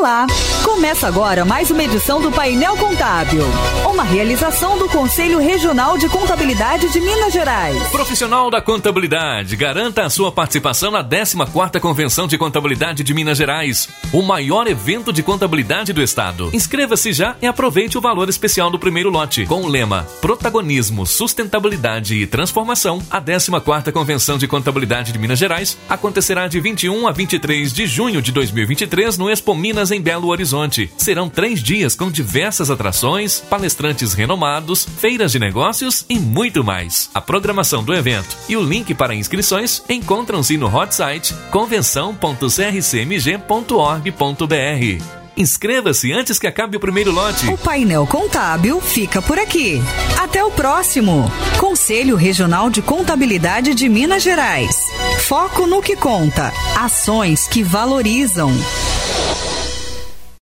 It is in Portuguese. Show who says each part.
Speaker 1: Olá! Começa agora mais uma edição do Painel Contábil, uma realização do Conselho Regional de Contabilidade de Minas Gerais.
Speaker 2: Profissional da Contabilidade, garanta a sua participação na 14ª Convenção de Contabilidade de Minas Gerais, o maior evento de contabilidade do estado. Inscreva-se já e aproveite o valor especial do primeiro lote. Com o lema Protagonismo, Sustentabilidade e Transformação, a 14ª Convenção de Contabilidade de Minas Gerais acontecerá de 21 a 23 de junho de 2023 no Expo Minas em Belo Horizonte. Serão 3 dias com diversas atrações, palestrantes renomados, feiras de negócios e muito mais. A programação do evento e o link para inscrições encontram-se no hot site convenção.crcmg.org.br. Inscreva-se antes que acabe o primeiro lote.
Speaker 1: O Painel Contábil fica por aqui. Até o próximo. Conselho Regional de Contabilidade de Minas Gerais. Foco no que conta. Ações que valorizam.